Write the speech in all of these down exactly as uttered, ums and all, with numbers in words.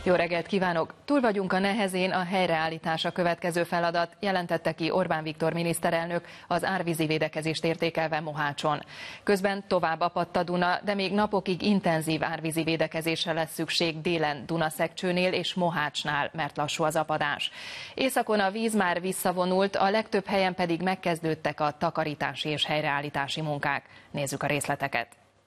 Jó reggelt kívánok! Túl vagyunk a nehezén, a helyreállítás a következő feladat, jelentette ki Orbán Viktor miniszterelnök az árvízi védekezést értékelve Mohácson. Közben tovább apadt a Duna, de még napokig intenzív árvízi védekezésre lesz szükség délen Dunaszekcsőnél és Mohácsnál, mert lassú az apadás. Északon a víz már visszavonult, a legtöbb helyen pedig megkezdődtek a takarítási és helyreállítási munkák. Nézzük a részleteket.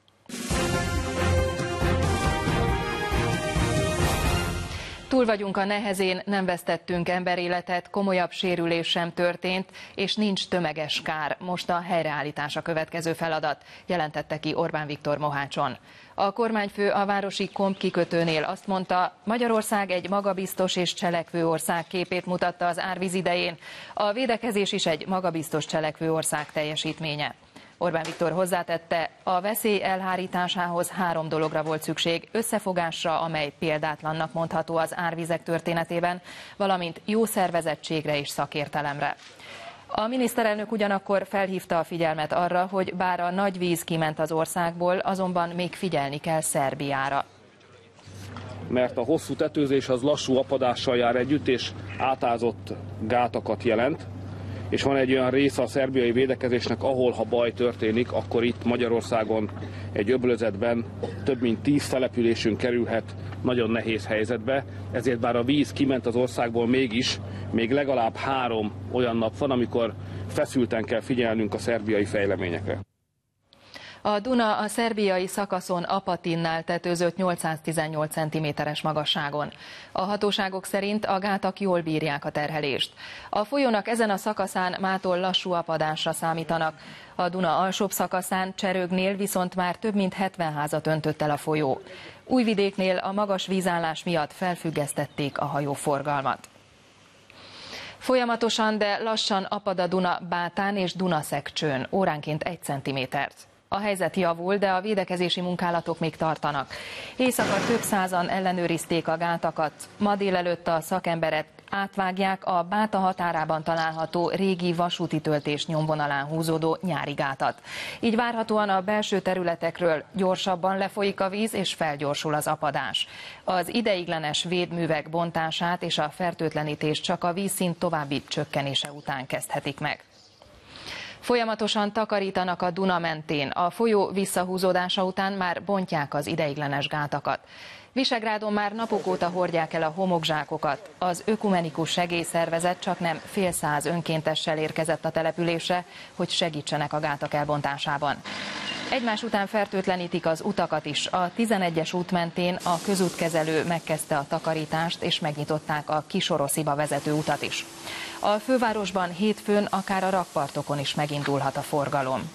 Túl vagyunk a nehezén, nem vesztettünk emberéletet, komolyabb sérülés sem történt, és nincs tömeges kár. Most a helyreállítás a következő feladat, jelentette ki Orbán Viktor Mohácson. A kormányfő a városi Komp kikötőnél azt mondta, Magyarország egy magabiztos és cselekvő ország képét mutatta az árvíz idején. A védekezés is egy magabiztos cselekvő ország teljesítménye. Orbán Viktor hozzátette, a veszély elhárításához három dologra volt szükség: összefogásra, amely példátlannak mondható az árvizek történetében, valamint jó szervezettségre és szakértelemre. A miniszterelnök ugyanakkor felhívta a figyelmet arra, hogy bár a nagy víz kiment az országból, azonban még figyelni kell Szerbiára. Mert a hosszú tetőzés az lassú apadással jár együtt, és átázott gátakat jelent. És van egy olyan része a szerbiai védekezésnek, ahol ha baj történik, akkor itt Magyarországon egy öblözetben több mint tíz településünk kerülhet nagyon nehéz helyzetbe. Ezért bár a víz kiment az országból, mégis még legalább három olyan nap van, amikor feszülten kell figyelnünk a szerbiai fejleményekre. A Duna a szerbiai szakaszon Apatinnál tetőzött nyolcszáztizennyolc centiméteres magasságon. A hatóságok szerint a gátak jól bírják a terhelést. A folyónak ezen a szakaszán mától lassú apadásra számítanak. A Duna alsóbb szakaszán, Cserögnél viszont már több mint hetven házat öntött el a folyó. Újvidéknél a magas vízállás miatt felfüggesztették a hajóforgalmat. Folyamatosan, de lassan apad a Duna Bátán és Dunaszekcsőn, óránként egy centimétert. A helyzet javul, de a védekezési munkálatok még tartanak. Éjszaka több százan ellenőrizték a gátakat. Ma délelőtt a szakemberek átvágják a Báta határában található régi vasúti töltés nyomvonalán húzódó nyári gátat. Így várhatóan a belső területekről gyorsabban lefolyik a víz és felgyorsul az apadás. Az ideiglenes védművek bontását és a fertőtlenítést csak a vízszint további csökkenése után kezdhetik meg. Folyamatosan takarítanak a Duna mentén, a folyó visszahúzódása után már bontják az ideiglenes gátakat. Visegrádon már napok óta hordják el a homokzsákokat. Az ökumenikus segélyszervezet csaknem fél száz önkéntessel érkezett a településre, hogy segítsenek a gátak elbontásában. Egymás után fertőtlenítik az utakat is. A tizenegyes út mentén a közútkezelő megkezdte a takarítást, és megnyitották a Kisorosziba vezető utat is. A fővárosban hétfőn akár a rakpartokon is megindulhat a forgalom.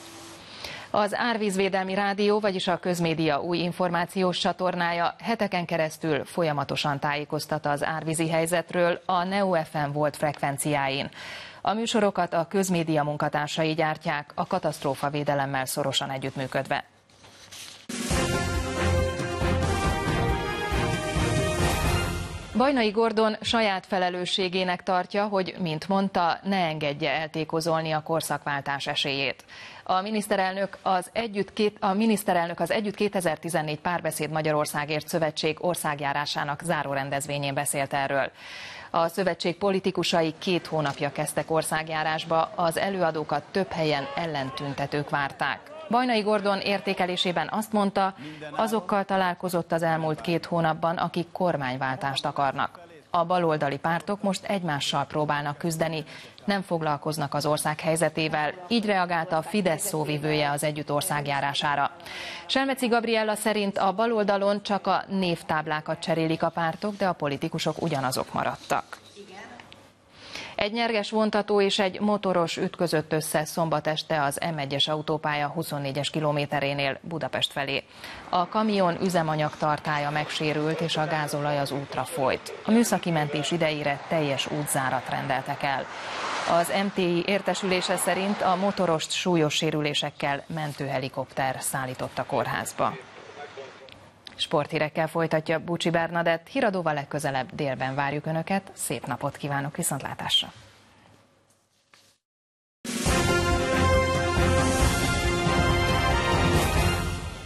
Az Árvízvédelmi Rádió, vagyis a Közmédia új információs csatornája heteken keresztül folyamatosan tájékoztat az árvízi helyzetről a Neo ef em volt frekvenciáin. A műsorokat a Közmédia munkatársai gyártják, a katasztrófavédelemmel szorosan együttműködve. Bajnai Gordon saját felelősségének tartja, hogy, mint mondta, ne engedje eltékozolni a korszakváltás esélyét. A miniszterelnök az Együtt, két, a miniszterelnök az Együtt kétezer-tizennégy Párbeszéd Magyarországért Szövetség országjárásának zárórendezvényén beszélt erről. A szövetség politikusai két hónapja kezdtek országjárásba, az előadókat több helyen ellentüntetők várták. Bajnai Gordon értékelésében azt mondta, azokkal találkozott az elmúlt két hónapban, akik kormányváltást akarnak. A baloldali pártok most egymással próbálnak küzdeni, nem foglalkoznak az ország helyzetével, így reagálta a Fidesz szóvivője az Együtt országjárására. Selmeci Gabriella szerint a baloldalon csak a névtáblákat cserélik a pártok, de a politikusok ugyanazok maradtak. Egy nyerges vontató és egy motoros ütközött össze szombat este az em egyes autópálya huszonnégyes kilométerénél Budapest felé. A kamion üzemanyag tartálya megsérült, és a gázolaj az útra folyt. A műszaki mentés idejére teljes útzárat rendeltek el. Az em té i értesülése szerint a motorost súlyos sérülésekkel mentőhelikopter szállított a kórházba. Sporthírekkel folytatja Bucsi Bernadett, híradóval legközelebb délben várjuk Önöket, szép napot kívánok, viszontlátásra!